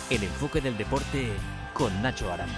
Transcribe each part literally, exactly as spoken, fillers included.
El enfoque del deporte con Nacho Aranda.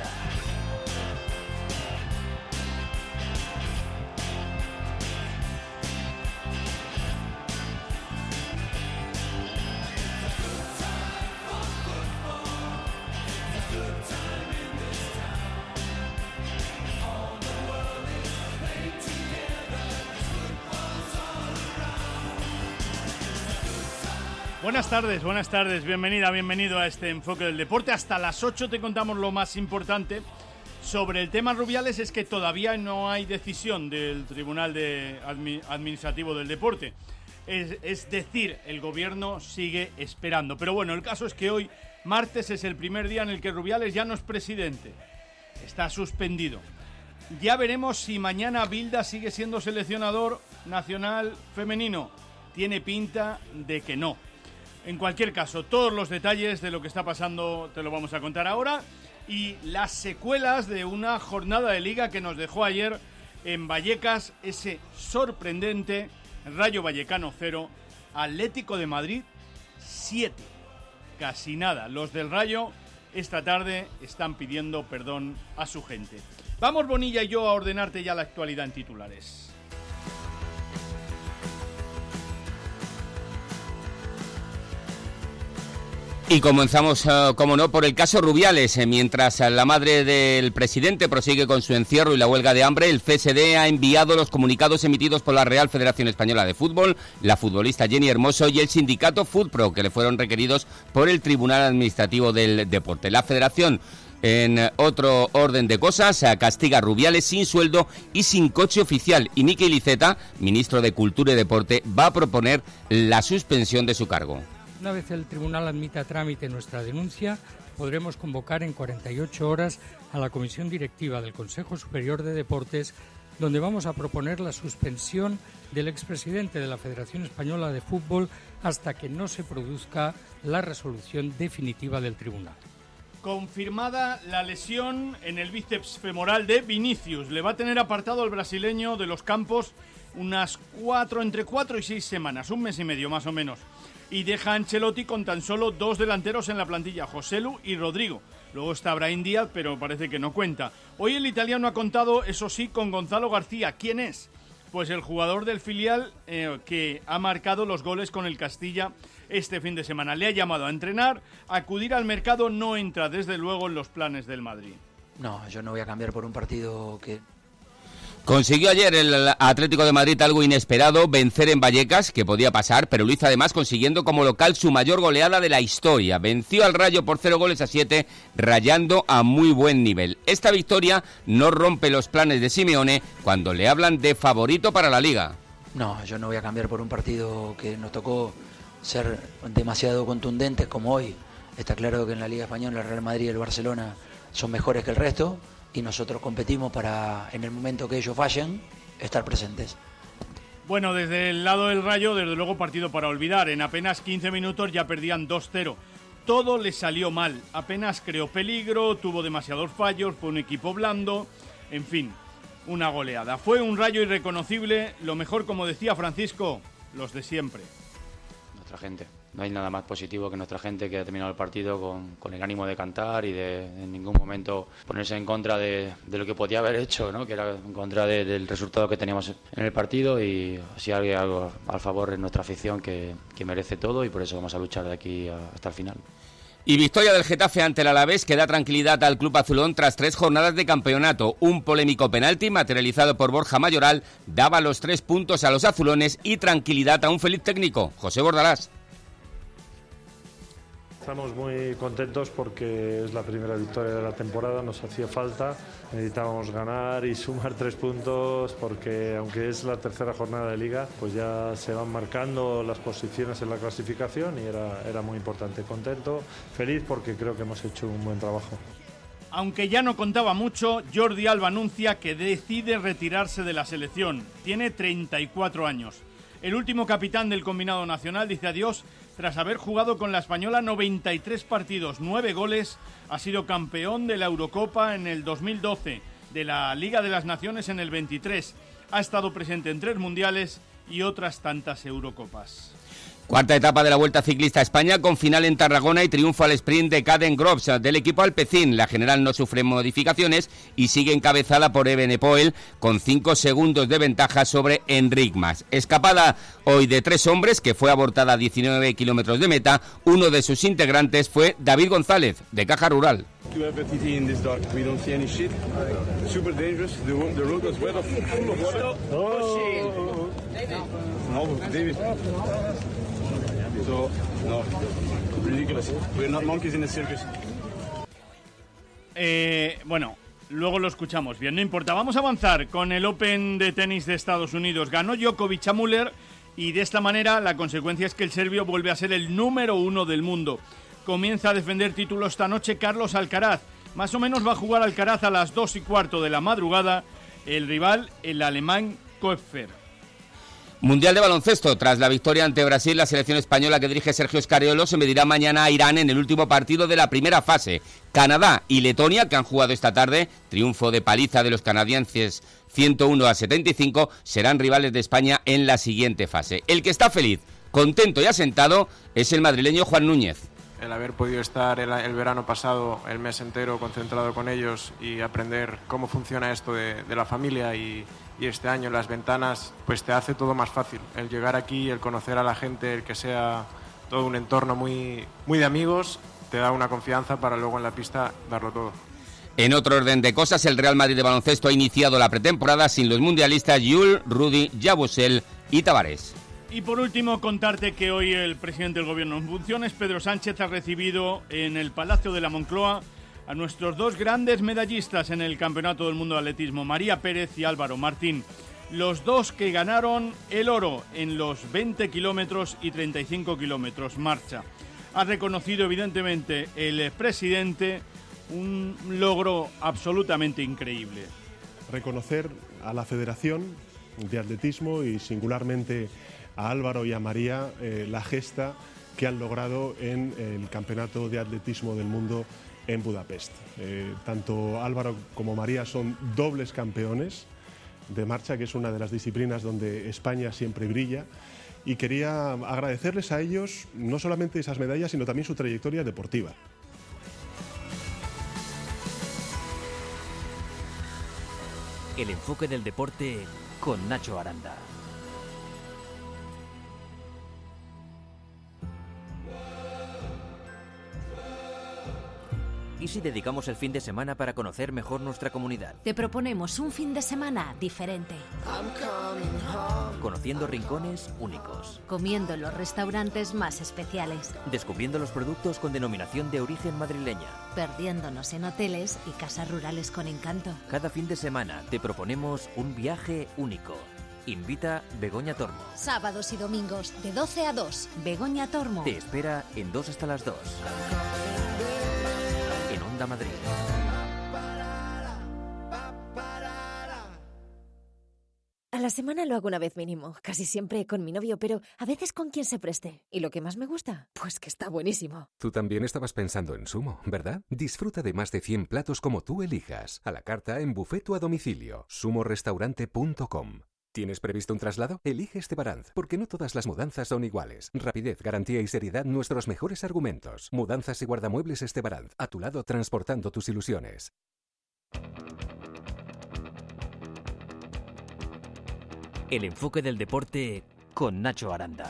Buenas tardes, buenas tardes, bienvenida, bienvenido a este enfoque del deporte. Hasta las ocho te contamos lo más importante sobre el tema Rubiales. Es que todavía no hay decisión del Tribunal de Admi- Administrativo del Deporte. Es, es decir, el gobierno sigue esperando. Pero bueno, el caso es que hoy, martes, es el primer día en el que Rubiales ya no es presidente. Está suspendido. Ya veremos si mañana Bilda sigue siendo seleccionador nacional femenino. Tiene pinta de que no. En cualquier caso, todos los detalles de lo que está pasando te lo vamos a contar ahora y las secuelas de una jornada de liga que nos dejó ayer en Vallecas, ese sorprendente Rayo Vallecano cero, Atlético de Madrid siete. Casi nada. Los del Rayo esta tarde están pidiendo perdón a su gente. Vamos, Bonilla y yo, a ordenarte ya la actualidad en titulares. Y comenzamos, uh, como no, por el caso Rubiales. Eh, mientras la madre del presidente prosigue con su encierro y la huelga de hambre, el C S D ha enviado los comunicados emitidos por la Real Federación Española de Fútbol, la futbolista Jenny Hermoso y el sindicato FUTPRO, que le fueron requeridos por el Tribunal Administrativo del Deporte. La federación, en otro orden de cosas, castiga a Rubiales sin sueldo y sin coche oficial. Y Mikel Iceta, ministro de Cultura y Deporte, va a proponer la suspensión de su cargo. Una vez el tribunal admita a trámite nuestra denuncia, podremos convocar en cuarenta y ocho horas a la Comisión Directiva del Consejo Superior de Deportes, donde vamos a proponer la suspensión del expresidente de la Federación Española de Fútbol hasta que no se produzca la resolución definitiva del tribunal. Confirmada la lesión en el bíceps femoral de Vinicius. Le va a tener apartado el brasileño de los campos unas cuatro, entre cuatro y seis semanas, un mes y medio más o menos. Y deja a Ancelotti con tan solo dos delanteros en la plantilla, Joselu y Rodrigo. Luego está Brahim Díaz, pero parece que no cuenta. Hoy el italiano ha contado, eso sí, con Gonzalo García. ¿Quién es? Pues el jugador del filial eh, que ha marcado los goles con el Castilla este fin de semana. Le ha llamado a entrenar, acudir al mercado no entra desde luego en los planes del Madrid. No, yo no voy a cambiar por un partido que... Consiguió ayer el Atlético de Madrid algo inesperado, vencer en Vallecas, que podía pasar, pero lo hizo además consiguiendo como local su mayor goleada de la historia. Venció al Rayo por cero goles a siete, rayando a muy buen nivel. Esta victoria no rompe los planes de Simeone cuando le hablan de favorito para la Liga. No, yo no voy a cambiar por un partido que nos tocó ser demasiado contundentes como hoy. Está claro que en la Liga Española el Real Madrid y el Barcelona son mejores que el resto, y nosotros competimos para, en el momento que ellos fallen, estar presentes. Bueno, desde el lado del Rayo, desde luego partido para olvidar. En apenas quince minutos ya perdían dos cero. Todo le salió mal. Apenas creó peligro, tuvo demasiados fallos, fue un equipo blando. En fin, una goleada. Fue un Rayo irreconocible. Lo mejor, como decía Francisco, los de siempre. Nuestra gente. No hay nada más positivo que nuestra gente que ha terminado el partido con, con el ánimo de cantar y de en ningún momento ponerse en contra de, de lo que podía haber hecho, ¿no? Que era en contra de, del resultado que teníamos en el partido, y si hay algo al favor de nuestra afición que, que merece todo, y por eso vamos a luchar de aquí a, hasta el final. Y victoria del Getafe ante el Alavés que da tranquilidad al club azulón tras tres jornadas de campeonato. Un polémico penalti materializado por Borja Mayoral daba los tres puntos a los azulones y tranquilidad a un feliz técnico, José Bordalás. Estamos muy contentos porque es la primera victoria de la temporada, nos hacía falta, necesitábamos ganar y sumar tres puntos porque aunque es la tercera jornada de liga, pues ya se van marcando las posiciones en la clasificación y era, era muy importante. Contento, feliz porque creo que hemos hecho un buen trabajo. Aunque ya no contaba mucho, Jordi Alba anuncia que decide retirarse de la selección. Tiene treinta y cuatro años. El último capitán del combinado nacional dice adiós tras haber jugado con la española noventa y tres partidos, nueve goles, ha sido campeón de la Eurocopa en el dos mil doce, de la Liga de las Naciones en el veintitrés, ha estado presente en tres mundiales y otras tantas Eurocopas. Cuarta etapa de la Vuelta Ciclista a España con final en Tarragona y triunfo al sprint de Caden Groves del equipo Alpecin. La general no sufre modificaciones y sigue encabezada por Evenepoel con cinco segundos de ventaja sobre Enric Mas. Escapada hoy de tres hombres que fue abortada a diecinueve kilómetros de meta. Uno de sus integrantes fue David González, de Caja Rural. So, no, ridiculous. We're not monkeys in the circus. Eh, bueno, luego lo escuchamos bien, no importa. Vamos a avanzar con el Open de tenis de Estados Unidos. Ganó Djokovic a Müller y de esta manera la consecuencia es que el serbio vuelve a ser el número uno del mundo. Comienza a defender título esta noche Carlos Alcaraz. Más o menos va a jugar Alcaraz a las dos y cuarto de la madrugada. El rival, el alemán Koepfer. Mundial de baloncesto. Tras la victoria ante Brasil, la selección española que dirige Sergio Scariolo se medirá mañana a Irán en el último partido de la primera fase. Canadá y Letonia, que han jugado esta tarde, triunfo de paliza de los canadienses ciento uno a setenta y cinco, serán rivales de España en la siguiente fase. El que está feliz, contento y asentado es el madrileño Juan Núñez. El haber podido estar el, el verano pasado, el mes entero concentrado con ellos y aprender cómo funciona esto de, de la familia y, y este año las ventanas, pues te hace todo más fácil. El llegar aquí, el conocer a la gente, el que sea todo un entorno muy, muy de amigos, te da una confianza para luego en la pista darlo todo. En otro orden de cosas, el Real Madrid de baloncesto ha iniciado la pretemporada sin los mundialistas Yul, Rudy, Yabusel y Tavares. Y por último, contarte que hoy el presidente del Gobierno en funciones, Pedro Sánchez, ha recibido en el Palacio de la Moncloa a nuestros dos grandes medallistas en el Campeonato del Mundo de Atletismo, María Pérez y Álvaro Martín. Los dos que ganaron el oro en los veinte kilómetros y treinta y cinco kilómetros marcha. Ha reconocido evidentemente el presidente un logro absolutamente increíble. Reconocer a la Federación de Atletismo y singularmente a Álvaro y a María eh, la gesta que han logrado en el Campeonato de Atletismo del Mundo en Budapest. Eh, tanto Álvaro como María son dobles campeones de marcha, que es una de las disciplinas donde España siempre brilla, y quería agradecerles a ellos no solamente esas medallas, sino también su trayectoria deportiva. El enfoque del deporte con Nacho Aranda. ¿Y si dedicamos el fin de semana para conocer mejor nuestra comunidad? Te proponemos un fin de semana diferente. Conociendo rincones únicos. Comiendo en los restaurantes más especiales. Descubriendo los productos con denominación de origen madrileña. Perdiéndonos en hoteles y casas rurales con encanto. Cada fin de semana te proponemos un viaje único. Invita Begoña Tormo. Sábados y domingos de doce a dos. Begoña Tormo. Te espera en dos hasta las dos. En Onda Madrid. A la semana lo hago una vez mínimo, casi siempre con mi novio, pero a veces con quien se preste. ¿Y lo que más me gusta? Pues que está buenísimo. Tú también estabas pensando en Sumo, ¿verdad? Disfruta de más de cien platos como tú elijas. A la carta en buffet o a domicilio. sumo restaurante punto com. ¿Tienes previsto un traslado? Elige Estebaranz, porque no todas las mudanzas son iguales. Rapidez, garantía y seriedad, nuestros mejores argumentos. Mudanzas y guardamuebles Estebaranz, a tu lado transportando tus ilusiones. El enfoque del deporte con Nacho Aranda.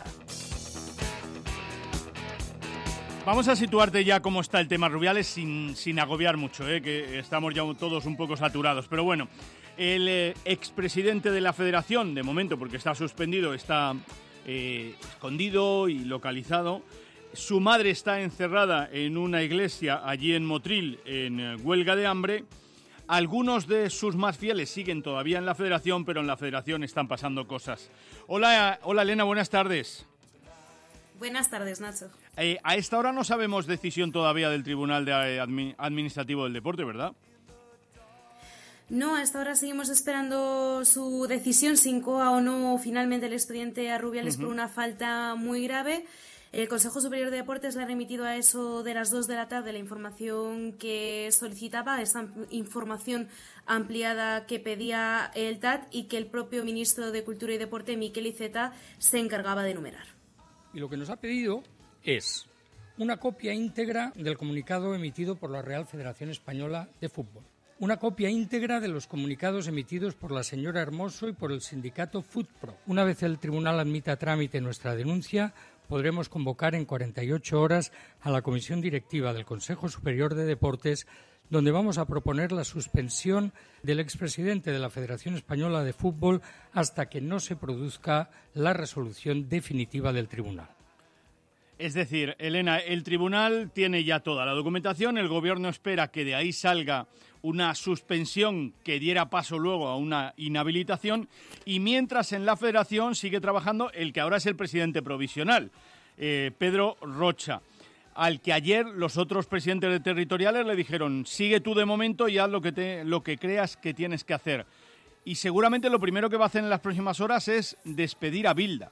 Vamos a situarte ya cómo está el tema Rubiales sin, sin agobiar mucho, ¿eh? Que estamos ya todos un poco saturados. Pero bueno, el eh, expresidente de la Federación, de momento porque está suspendido, está eh, escondido y localizado. Su madre está encerrada en una iglesia allí en Motril, en eh, huelga de hambre. Algunos de sus más fieles siguen todavía en la Federación, pero en la Federación están pasando cosas. Hola, hola Elena, buenas tardes. Buenas tardes, Nacho. Eh, a esta hora no sabemos decisión todavía del Tribunal de Admi- Administrativo del Deporte, ¿verdad? No, a esta hora seguimos esperando su decisión, si incoa o no finalmente el expediente a Rubiales uh-huh. por una falta muy grave. El Consejo Superior de Deportes le ha remitido a eso de las dos de la tarde la información que solicitaba, esa información ampliada que pedía el T A T y que el propio ministro de Cultura y Deporte, Miquel Iceta, se encargaba de enumerar. Y lo que nos ha pedido es una copia íntegra del comunicado emitido por la Real Federación Española de Fútbol, una copia íntegra de los comunicados emitidos por la señora Hermoso y por el sindicato FUTPRO. Una vez el tribunal admita a trámite nuestra denuncia, podremos convocar en cuarenta y ocho horas a la Comisión Directiva del Consejo Superior de Deportes, donde vamos a proponer la suspensión del expresidente de la Federación Española de Fútbol hasta que no se produzca la resolución definitiva del tribunal. Es decir, Elena, el tribunal tiene ya toda la documentación, el gobierno espera que de ahí salga una suspensión que diera paso luego a una inhabilitación, y mientras en la federación sigue trabajando el que ahora es el presidente provisional, eh, Pedro Rocha, al que ayer los otros presidentes de territoriales le dijeron: sigue tú de momento y haz lo que, te, lo que creas que tienes que hacer. Y seguramente lo primero que va a hacer en las próximas horas es despedir a Bilda.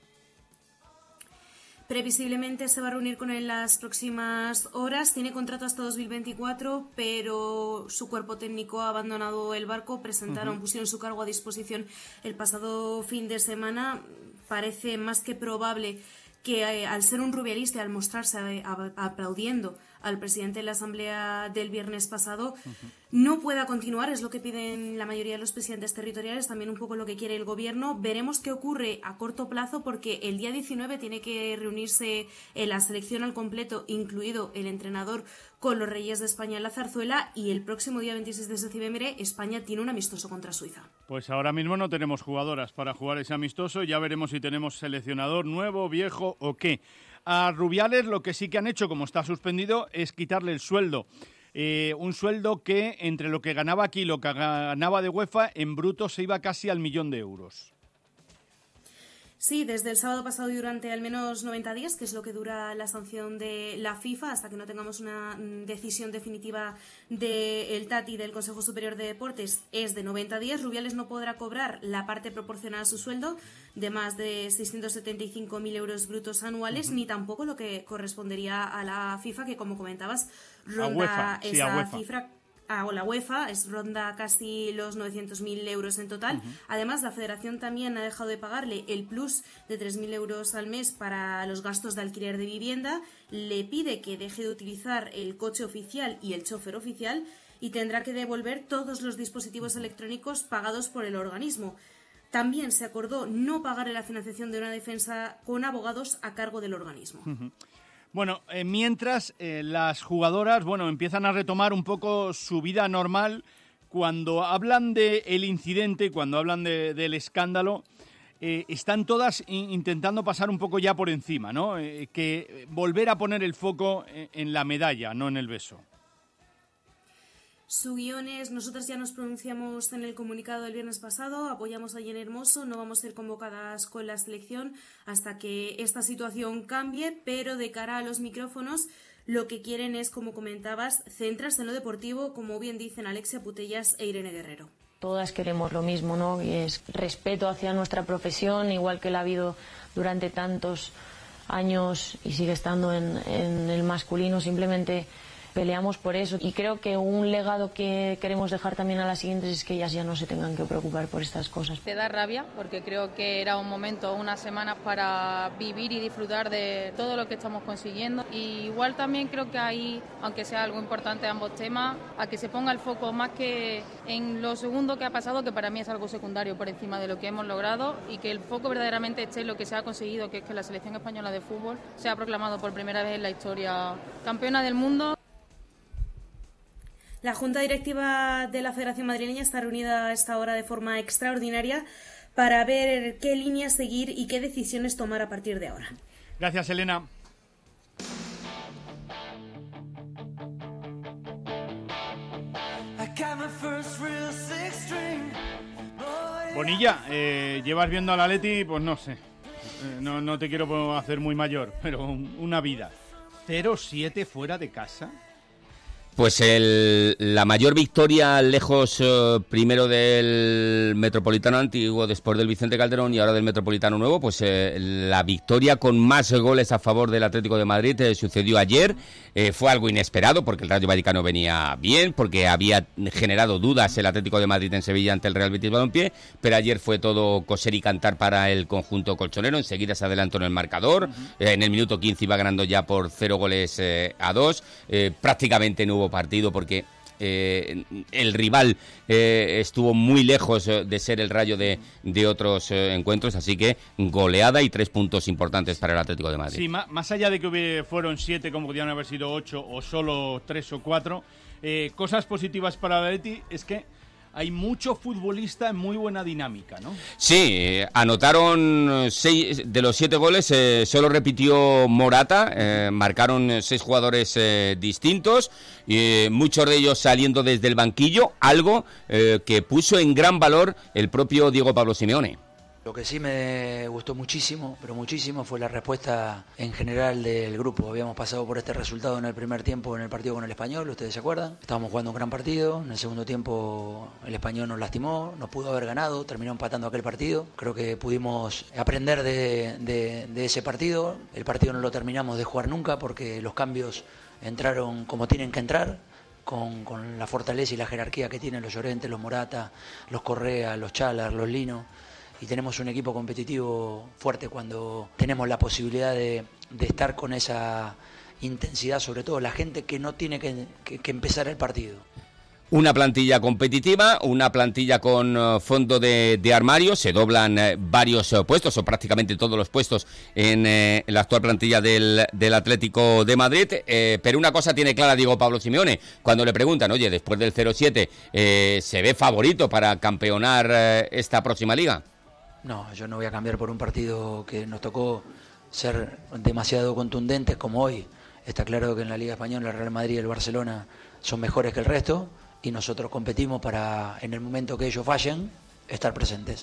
Previsiblemente se va a reunir con él en las próximas horas. Tiene contrato hasta dos mil veinticuatro, pero su cuerpo técnico ha abandonado el barco. Presentaron, uh-huh. pusieron su cargo a disposición el pasado fin de semana. Parece más que probable que eh, al ser un rubialista y al mostrarse eh, aplaudiendo al presidente de la Asamblea del viernes pasado, uh-huh. no pueda continuar. Es lo que piden la mayoría de los presidentes territoriales, también un poco lo que quiere el gobierno. Veremos qué ocurre a corto plazo, porque el día diecinueve tiene que reunirse en la selección al completo, incluido el entrenador, con los Reyes de España en la Zarzuela, y el próximo día veintiséis de septiembre España tiene un amistoso contra Suiza. Pues ahora mismo no tenemos jugadoras para jugar ese amistoso, ya veremos si tenemos seleccionador nuevo, viejo o qué. A Rubiales lo que sí que han hecho, como está suspendido, es quitarle el sueldo. Eh, un sueldo que, entre lo que ganaba aquí y lo que ganaba de UEFA, en bruto se iba casi al millón de euros. Sí, desde el sábado pasado y durante al menos noventa días, que es lo que dura la sanción de la FIFA, hasta que no tengamos una decisión definitiva del T A T y del Consejo Superior de Deportes, es de noventa días. Rubiales no podrá cobrar la parte proporcional a su sueldo, de más de seiscientos setenta y cinco mil euros brutos anuales, uh-huh. ni tampoco lo que correspondería a la FIFA, que, como comentabas, ronda sí, esa cifra... o la UEFA, es ronda casi los novecientos mil euros en total. Uh-huh. Además, la Federación también ha dejado de pagarle el plus de tres mil euros al mes para los gastos de alquiler de vivienda, le pide que deje de utilizar el coche oficial y el chofer oficial, y tendrá que devolver todos los dispositivos electrónicos pagados por el organismo. También se acordó no pagar la financiación de una defensa con abogados a cargo del organismo. Uh-huh. Bueno, eh, mientras eh, las jugadoras, bueno, empiezan a retomar un poco su vida normal. Cuando hablan del incidente, cuando hablan de, del escándalo, eh, están todas in- intentando pasar un poco ya por encima, ¿no? Eh, que volver a poner el foco en, en la medalla, no en el beso. Su guión es: nosotras ya nos pronunciamos en el comunicado del viernes pasado, apoyamos a Jenny Hermoso, no vamos a ser convocadas con la selección hasta que esta situación cambie, pero de cara a los micrófonos lo que quieren es, como comentabas, centrarse en lo deportivo, como bien dicen Alexia Putellas e Irene Guerrero. Todas queremos lo mismo, ¿no? Y es respeto hacia nuestra profesión, igual que la ha habido durante tantos años y sigue estando en, en el masculino. Simplemente peleamos por eso, y creo que un legado que queremos dejar también a las siguientes es que ellas ya no se tengan que preocupar por estas cosas. Te da rabia porque creo que era un momento, unas semanas para vivir y disfrutar de todo lo que estamos consiguiendo, y igual también creo que ahí, aunque sea algo importante ambos temas, a que se ponga el foco más que en lo segundo que ha pasado, que para mí es algo secundario por encima de lo que hemos logrado, y que el foco verdaderamente esté en lo que se ha conseguido, que es que la selección española de fútbol se ha proclamado por primera vez en la historia campeona del mundo. La Junta Directiva de la Federación Madrileña está reunida a esta hora de forma extraordinaria para ver qué líneas seguir y qué decisiones tomar a partir de ahora. Gracias, Elena. Bonilla, eh, llevas viendo al Atleti, pues no sé, eh, no, no te quiero hacer muy mayor, pero una vida. cero siete fuera de casa. Pues el, la mayor victoria lejos eh, primero del Metropolitano antiguo, después del Vicente Calderón y ahora del Metropolitano nuevo, pues eh, la victoria con más goles a favor del Atlético de Madrid eh, sucedió ayer. Eh, fue algo inesperado porque el Rayo Vallecano venía bien, porque había generado dudas el Atlético de Madrid en Sevilla ante el Real Betis Balompié, pero ayer fue todo coser y cantar para el conjunto colchonero. Enseguida se adelantó en el marcador, uh-huh. eh, en el minuto quince iba ganando ya por cero goles eh, a dos, eh, prácticamente no hubo partido porque eh, el rival eh, estuvo muy lejos de ser el Rayo de, de otros eh, encuentros, así que goleada y tres puntos importantes para el Atlético de Madrid. Sí, más, más allá de que hubiera, fueron siete, como podían haber sido ocho o solo tres o cuatro, eh, cosas positivas para el Atleti es que hay mucho futbolista en muy buena dinámica, ¿no? Sí, eh, anotaron seis de los siete goles, eh, solo repitió Morata, eh, marcaron seis jugadores eh, distintos, eh, muchos de ellos saliendo desde el banquillo, algo eh, que puso en gran valor el propio Diego Pablo Simeone. Lo que sí me gustó muchísimo, pero muchísimo, fue la respuesta en general del grupo. Habíamos pasado por este resultado en el primer tiempo en el partido con el Español, ¿ustedes se acuerdan? Estábamos jugando un gran partido, en el segundo tiempo el Español nos lastimó, nos pudo haber ganado, terminó empatando aquel partido. Creo que pudimos aprender de, de, de ese partido. El partido no lo terminamos de jugar nunca porque los cambios entraron como tienen que entrar. Con, con la fortaleza y la jerarquía que tienen los Llorente, los Morata, los Correa, los Chalar, los Lino. Y tenemos un equipo competitivo fuerte cuando tenemos la posibilidad de, de estar con esa intensidad, sobre todo la gente que no tiene que, que, que empezar el partido. Una plantilla competitiva, una plantilla con uh, fondo de, de armario, se doblan uh, varios uh, puestos, o prácticamente todos los puestos en, eh, en la actual plantilla del, del Atlético de Madrid, eh, pero una cosa tiene clara Diego Pablo Simeone, cuando le preguntan, oye, después del cero siete, eh, ¿se ve favorito para campeonar eh, esta próxima liga? No, yo no voy a cambiar por un partido que nos tocó ser demasiado contundentes como hoy. Está claro que en la Liga Española el Real Madrid y el Barcelona son mejores que el resto y nosotros competimos para, en el momento que ellos fallen, estar presentes.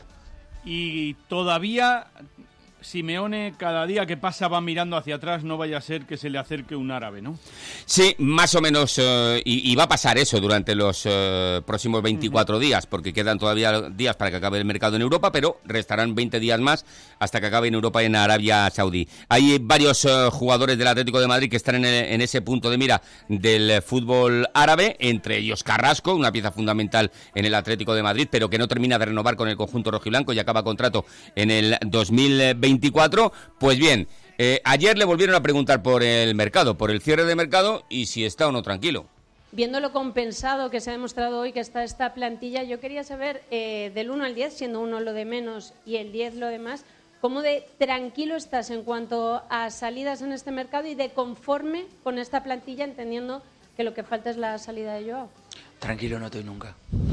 Y todavía Simeone cada día que pasa va mirando hacia atrás, no vaya a ser que se le acerque un árabe, ¿no? Sí, más o menos, uh, y, y va a pasar eso durante los uh, próximos veinticuatro uh-huh. días, porque quedan todavía días para que acabe el mercado en Europa, pero restarán veinte días más hasta que acabe en Europa y en Arabia Saudí. Hay varios uh, jugadores del Atlético de Madrid que están en, el, en ese punto de mira del fútbol árabe, entre ellos Carrasco, una pieza fundamental en el Atlético de Madrid, pero que no termina de renovar con el conjunto rojiblanco y acaba contrato en el dos mil veinticuatro. Pues bien, eh, ayer le volvieron a preguntar por el mercado, por el cierre de mercado y si está o no tranquilo. Viendo lo compensado que se ha demostrado hoy que está esta plantilla, yo quería saber eh, del uno al diez, siendo uno lo de menos y el diez lo de más, ¿cómo de tranquilo estás en cuanto a salidas en este mercado y de conforme con esta plantilla, entendiendo que lo que falta es la salida de Joao? Tranquilo no estoy nunca.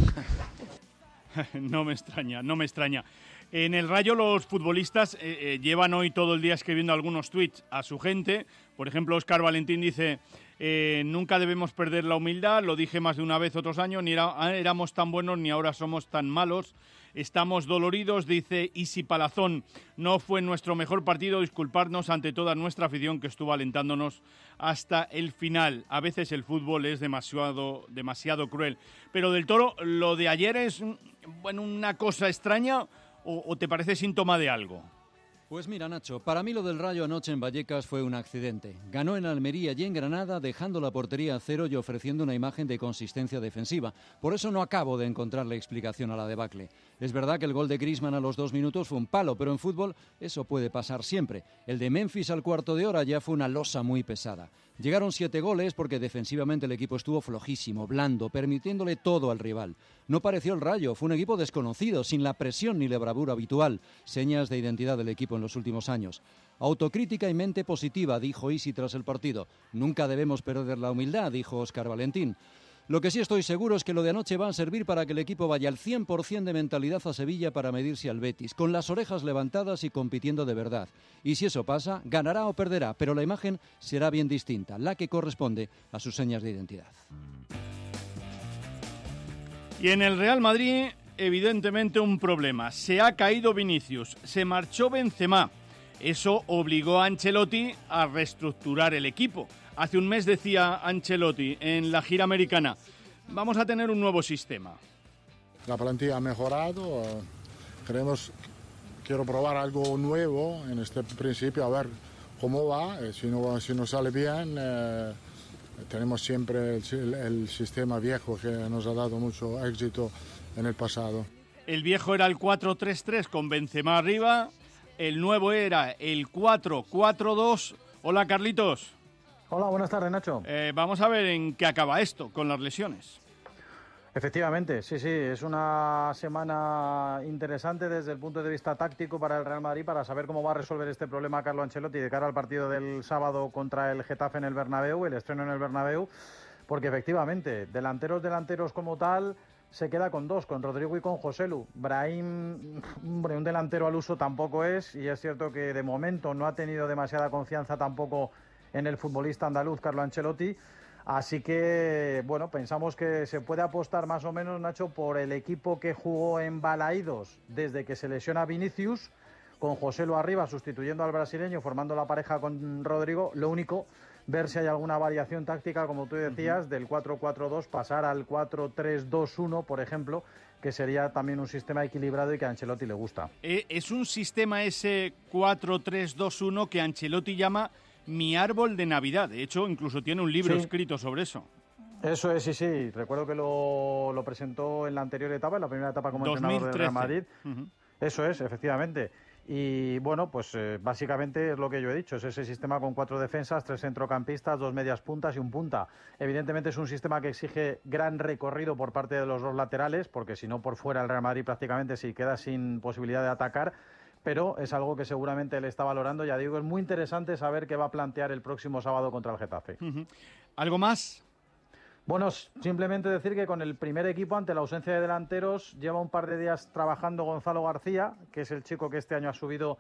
No me extraña, no me extraña. En el Rayo los futbolistas eh, eh, llevan hoy todo el día escribiendo algunos tweets a su gente. Por ejemplo, Óscar Valentín dice, eh, nunca debemos perder la humildad, lo dije más de una vez otros años, ni era, éramos tan buenos ni ahora somos tan malos. Estamos doloridos, dice Isi Palazón, no fue nuestro mejor partido, disculparnos ante toda nuestra afición que estuvo alentándonos hasta el final. A veces el fútbol es demasiado, demasiado cruel. Pero Del Toro, lo de ayer es bueno, una cosa extraña. ¿O, ¿O te parece síntoma de algo? Pues mira, Nacho, para mí lo del Rayo anoche en Vallecas fue un accidente. Ganó en Almería y en Granada dejando la portería a cero y ofreciendo una imagen de consistencia defensiva. Por eso no acabo de encontrar la explicación a la debacle. Es verdad que el gol de Griezmann a los dos minutos fue un palo, pero en fútbol eso puede pasar siempre. El de Memphis al cuarto de hora ya fue una losa muy pesada. Llegaron siete goles porque defensivamente el equipo estuvo flojísimo, blando, permitiéndole todo al rival. No pareció el Rayo, fue un equipo desconocido, sin la presión ni la bravura habitual, señas de identidad del equipo en los últimos años. Autocrítica y mente positiva, dijo Isi tras el partido. Nunca debemos perder la humildad, dijo Óscar Valentín. Lo que sí estoy seguro es que lo de anoche va a servir para que el equipo vaya al cien por ciento de mentalidad a Sevilla para medirse al Betis, con las orejas levantadas y compitiendo de verdad. Y si eso pasa, ganará o perderá, pero la imagen será bien distinta, la que corresponde a sus señas de identidad. Y en el Real Madrid, evidentemente un problema. Se ha caído Vinicius, se marchó Benzema. Eso obligó a Ancelotti a reestructurar el equipo. Hace un mes decía Ancelotti en la gira americana, vamos a tener un nuevo sistema. La plantilla ha mejorado, queremos, quiero probar algo nuevo en este principio, a ver cómo va, si no, si no sale bien, eh, tenemos siempre el, el sistema viejo que nos ha dado mucho éxito en el pasado. El viejo era el cuatro tres tres con Benzema arriba, el nuevo era el cuatro cuatro dos. Hola, Carlitos. Hola, buenas tardes, Nacho. Eh, vamos a ver en qué acaba esto con las lesiones. Efectivamente, sí, sí, es una semana interesante desde el punto de vista táctico para el Real Madrid, para saber cómo va a resolver este problema Carlo Ancelotti de cara al partido del sábado contra el Getafe en el Bernabéu, el estreno en el Bernabéu, porque efectivamente, delanteros, delanteros como tal, se queda con dos, con Rodrigo y con Joselu. Brahim, hombre, un delantero al uso tampoco es, y es cierto que de momento no ha tenido demasiada confianza tampoco en el futbolista andaluz Carlo Ancelotti. Así que, bueno, pensamos que se puede apostar más o menos, Nacho, por el equipo que jugó en Balaídos desde que se lesiona Vinicius, con Joselu arriba sustituyendo al brasileño, formando la pareja con Rodrigo. Lo único, ver si hay alguna variación táctica, como tú decías, del cuatro cuatro dos, pasar al cuatro tres dos uno, por ejemplo, que sería también un sistema equilibrado y que a Ancelotti le gusta. Eh, es un sistema ese cuatro tres dos uno que Ancelotti llama Mi árbol de Navidad. De hecho, incluso tiene un libro sí. escrito sobre eso. Eso es, sí, sí. Recuerdo que lo, lo presentó en la anterior etapa, en la primera etapa como entrenador del Real Madrid. Uh-huh. Eso es, efectivamente. Y bueno, pues eh, básicamente es lo que yo he dicho. Es ese sistema con cuatro defensas, tres centrocampistas, dos medias puntas y un punta. Evidentemente es un sistema que exige gran recorrido por parte de los dos laterales, porque si no por fuera el Real Madrid prácticamente se queda sin posibilidad de atacar. Pero es algo que seguramente él está valorando. Ya digo, es muy interesante saber qué va a plantear el próximo sábado contra el Getafe. Uh-huh. ¿Algo más? Bueno, simplemente decir que con el primer equipo, ante la ausencia de delanteros, lleva un par de días trabajando Gonzalo García, que es el chico que este año ha subido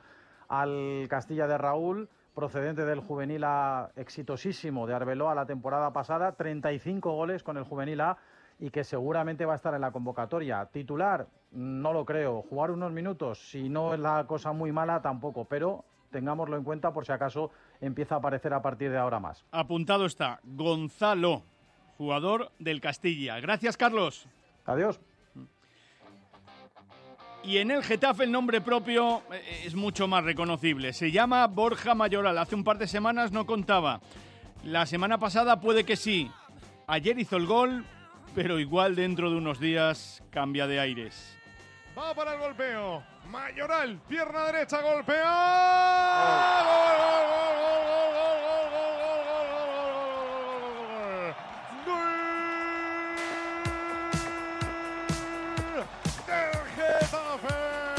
al Castilla de Raúl, procedente del Juvenil A exitosísimo de Arbeloa la temporada pasada, treinta y cinco goles con el Juvenil A, y que seguramente va a estar en la convocatoria. Titular, no lo creo. Jugar unos minutos, si no es la cosa muy mala, tampoco. Pero tengámoslo en cuenta por si acaso empieza a aparecer a partir de ahora más. Apuntado está Gonzalo, jugador del Castilla. Gracias, Carlos. Adiós. Y en el Getafe el nombre propio es mucho más reconocible. Se llama Borja Mayoral. Hace un par de semanas no contaba. La semana pasada puede que sí. Ayer hizo el gol, pero igual dentro de unos días cambia de aires. Va para el golpeo. Mayoral, pierna derecha, golpea. ¡Gol, gol, gol, gol, gol, gol, gol, del Getafe!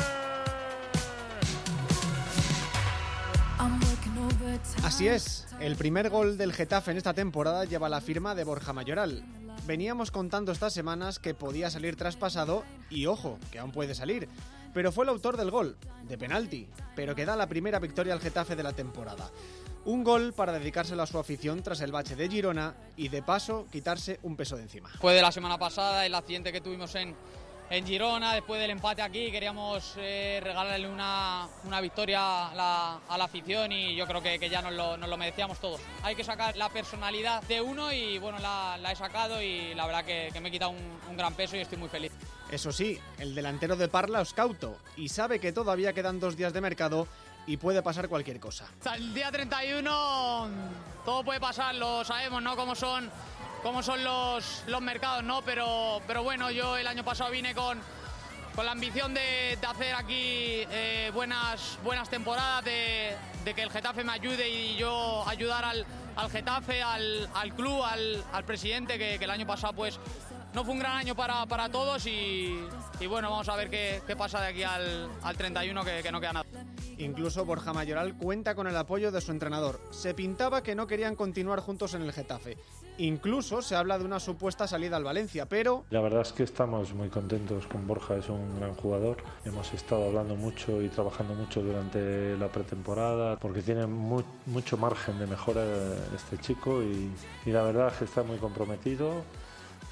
Así es, el primer gol del Getafe en esta temporada lleva la firma de Borja Mayoral. Veníamos contando estas semanas que podía salir traspasado y ojo, que aún puede salir, pero fue el autor del gol, de penalti, pero que da la primera victoria al Getafe de la temporada. Un gol para dedicárselo a su afición tras el bache de Girona y de paso quitarse un peso de encima. Después de la semana pasada, el accidente que tuvimos en, en Girona, después del empate aquí, queríamos eh, regalarle una, una victoria a la, a la afición y yo creo que, que ya nos lo, nos lo merecíamos todos. Hay que sacar la personalidad de uno y bueno, la, la he sacado y la verdad que, que me he quitado un, un gran peso y estoy muy feliz. Eso sí, el delantero de Parla es cauto y sabe que todavía quedan dos días de mercado y puede pasar cualquier cosa. Hasta el día treinta y uno todo puede pasar, lo sabemos, ¿no? Cómo son, cómo son los, los mercados, ¿no? Pero, pero bueno, yo el año pasado vine con, con la ambición de, de hacer aquí eh, buenas, buenas temporadas, de, de que el Getafe me ayude y yo ayudar al, al Getafe, al, al club, al, al presidente, que, que el año pasado pues no fue un gran año para, para todos y, y bueno, vamos a ver qué, qué pasa de aquí al, al treinta y uno, que, que no queda nada. Incluso Borja Mayoral cuenta con el apoyo de su entrenador. Se pintaba que no querían continuar juntos en el Getafe. Incluso se habla de una supuesta salida al Valencia, pero... La verdad es que estamos muy contentos con Borja, es un gran jugador. Hemos estado hablando mucho y trabajando mucho durante la pretemporada porque tiene muy, mucho margen de mejora este chico y, y la verdad es que está muy comprometido.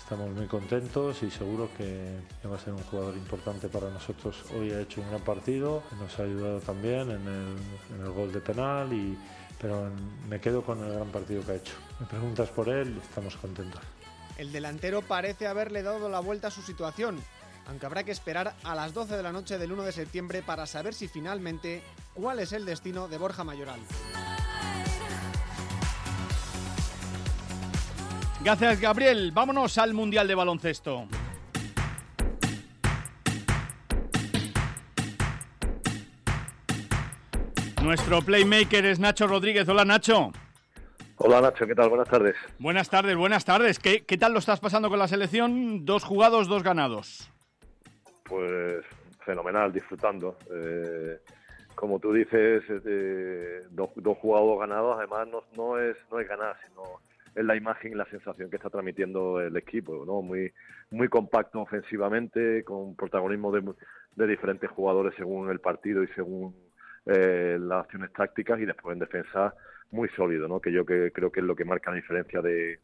Estamos muy contentos y seguro que va a ser un jugador importante para nosotros. Hoy ha hecho un gran partido, nos ha ayudado también en el, en el gol de penal, y, pero en, me quedo con el gran partido que ha hecho. Me preguntas por él y estamos contentos. El delantero parece haberle dado la vuelta a su situación, aunque habrá que esperar a las doce de la noche del uno de septiembre para saber si finalmente cuál es el destino de Borja Mayoral. Gracias, Gabriel. Vámonos al Mundial de Baloncesto. Nuestro playmaker es Nacho Rodríguez. Hola, Nacho. Hola, Nacho. ¿Qué tal? Buenas tardes. Buenas tardes, buenas tardes. ¿Qué, qué tal lo estás pasando con la selección? Dos jugados, dos ganados. Pues fenomenal, disfrutando. Eh, como tú dices, eh, dos, dos jugados ganados. Además, no, no, es, no es ganar, sino... es la imagen y la sensación que está transmitiendo el equipo, ¿no? Muy muy compacto ofensivamente, con protagonismo de, de diferentes jugadores según el partido y según eh, las acciones tácticas, y después en defensa muy sólido, ¿no? Que yo que creo que es lo que marca la diferencia de,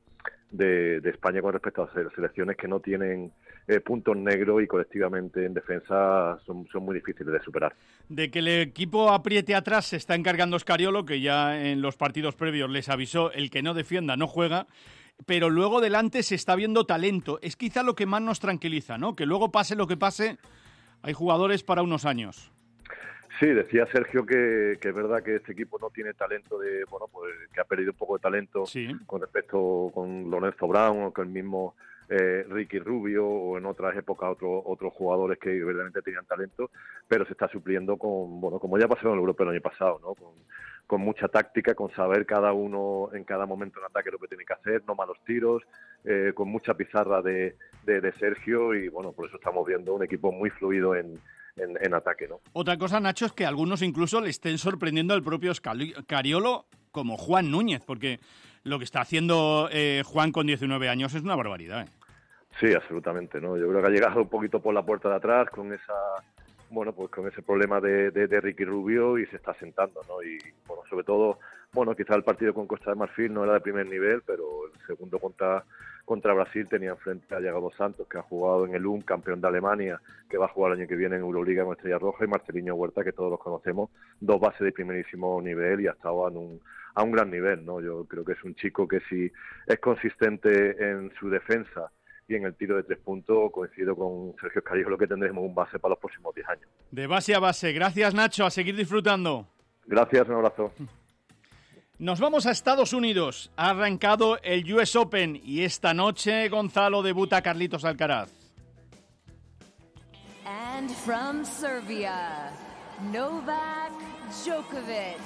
de, de España con respecto a las selecciones que no tienen eh, puntos negros, y colectivamente en defensa son, son muy difíciles de superar. De que el equipo apriete atrás se está encargando Scariolo, que ya en los partidos previos les avisó: el que no defienda no juega, pero luego delante se está viendo talento. Es quizá lo que más nos tranquiliza, ¿no? Que luego pase lo que pase, hay jugadores para unos años. Sí, decía Sergio que, que es verdad que este equipo no tiene talento, de bueno, pues que ha perdido un poco de talento sí. con respecto con Lorenzo Brown o con el mismo eh, Ricky Rubio, o en otras épocas otros otros jugadores que verdaderamente tenían talento, pero se está supliendo con, bueno, como ya pasó en el Europeo el año pasado, ¿no? Con, con mucha táctica, con saber cada uno en cada momento en ataque lo que tiene que hacer, no malos tiros, eh, con mucha pizarra de, de, de Sergio, y bueno, por eso estamos viendo un equipo muy fluido en En, en ataque, ¿no? Otra cosa, Nacho, es que algunos incluso le estén sorprendiendo al propio Scariolo, como Juan Núñez, porque lo que está haciendo eh, Juan con diecinueve años es una barbaridad, ¿eh? Sí, absolutamente, ¿no? Yo creo que ha llegado un poquito por la puerta de atrás con esa, bueno, pues con ese problema de, de, de Ricky Rubio, y se está sentando, ¿no? Y bueno, sobre todo, bueno, quizá el partido con Costa de Marfil no era de primer nivel, pero el segundo contra contra Brasil tenía enfrente a Yago dos Santos, que ha jugado en el U N, campeón de Alemania, que va a jugar el año que viene en Euroliga con Estrella Roja, y Marcelinho Huerta, que todos los conocemos, dos bases de primerísimo nivel, y ha estado a un, a un gran nivel, ¿no? Yo creo que es un chico que, si es consistente en su defensa y en el tiro de tres puntos, coincido con Sergio Scariolo que tendremos un base para los próximos diez años. De base a base. Gracias, Nacho. A seguir disfrutando. Gracias, un abrazo. Nos vamos a Estados Unidos. Ha arrancado el U S Open y esta noche, Gonzalo, debuta Carlitos Alcaraz. And from Serbia, Novak Djokovic.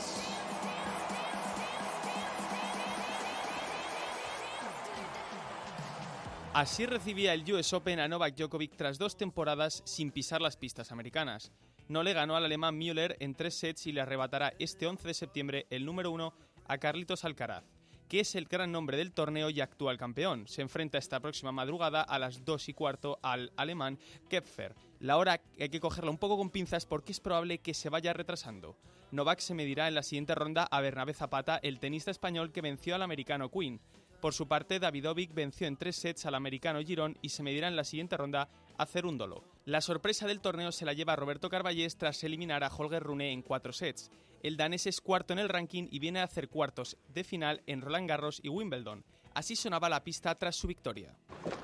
Así recibía el U S Open a Novak Djokovic tras dos temporadas sin pisar las pistas americanas. No le ganó al alemán Müller en tres sets y le arrebatará este once de septiembre el número uno a Carlitos Alcaraz, que es el gran nombre del torneo y actual campeón. Se enfrenta esta próxima madrugada a las dos y cuarto al alemán Kepfer. La hora hay que cogerla un poco con pinzas porque es probable que se vaya retrasando. Novak se medirá en la siguiente ronda a Bernabé Zapata, el tenista español que venció al americano Quinn. Por su parte, Davidovic venció en tres sets al americano Girón y se medirá en la siguiente ronda a Cerúndolo. La sorpresa del torneo se la lleva Roberto Carballés tras eliminar a Holger Rune en cuatro sets. El danés es cuarto en el ranking y viene a hacer cuartos de final en Roland Garros y Wimbledon. Así sonaba la pista tras su victoria.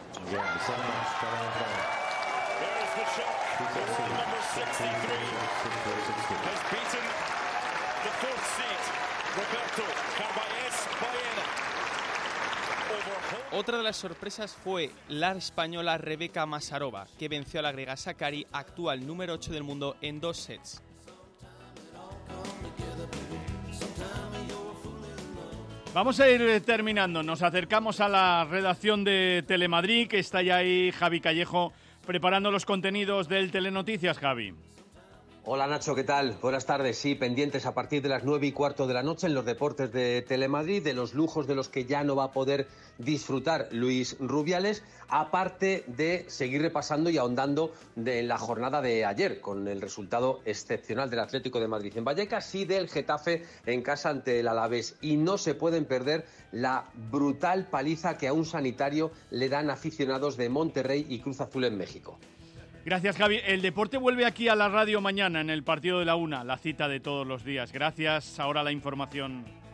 Otra de las sorpresas fue la española Rebeca Masarova, que venció a la griega Sakkari, actual número ocho del mundo, en dos sets. Vamos a ir terminando. Nos acercamos a la redacción de Telemadrid, que está ya ahí Javi Callejo preparando los contenidos del Telenoticias. Javi. Hola Nacho, ¿qué tal? Buenas tardes. Sí, pendientes a partir de las nueve y cuarto de la noche en los deportes de Telemadrid, de los lujos de los que ya no va a poder disfrutar Luis Rubiales, aparte de seguir repasando y ahondando de la jornada de ayer, con el resultado excepcional del Atlético de Madrid en Vallecas y del Getafe en casa ante el Alavés. Y no se pueden perder la brutal paliza que a un sanitario le dan aficionados de Monterrey y Cruz Azul en México. Gracias, Javi. El deporte vuelve aquí a la radio mañana en el partido de la una, la cita de todos los días. Gracias. Ahora la información.